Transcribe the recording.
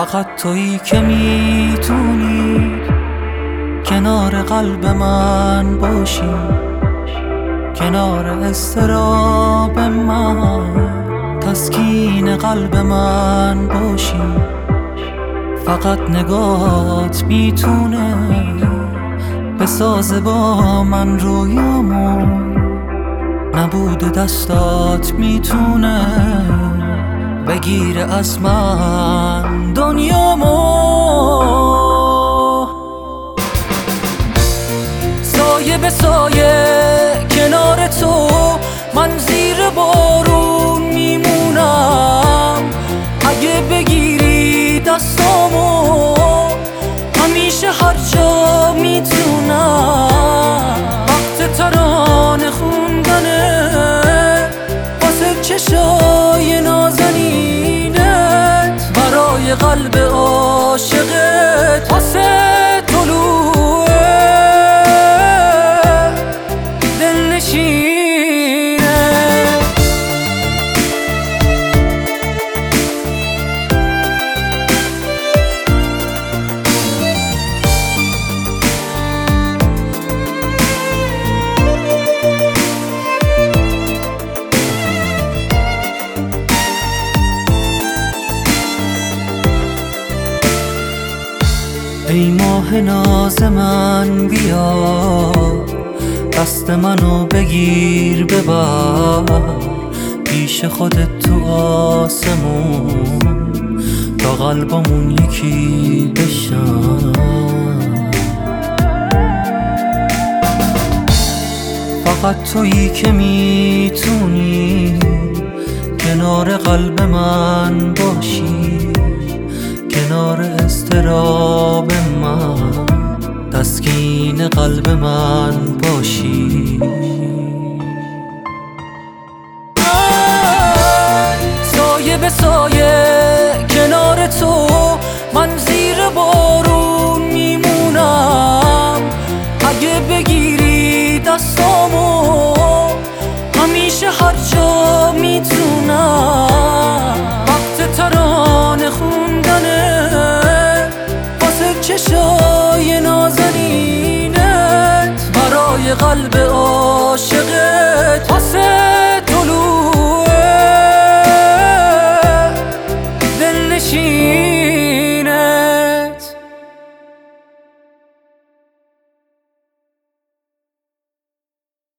فقط تویی که میتونی کنار قلب من باشی، کنار اضطراب من، تسکین قلب من باشی. فقط نگات میتونه بسازه با من رویامو، نبود دستات میتونه بگیره از من دنیامو. سایه به سایه کنار تو من زیر بارون میمونم، اگه بگیری دستامو همیشه هر جا میتونم. وقت ترانه خوندنه واسه چشای نازنینت، برای قلب عاشقت واسه طلوع دلنشینه. ای ماه ناز من بیا، دست منو بگیر ببر پیش خودت تو آسمون، تا قلبمون یکی بشن. فقط تویی که میتونی کنار قلب من باشی، کنار اضطراب من، تسکین قلب من باشی. سایه به سایه کنار تو من زیر بارون میمونم، اگه بگیری دستامو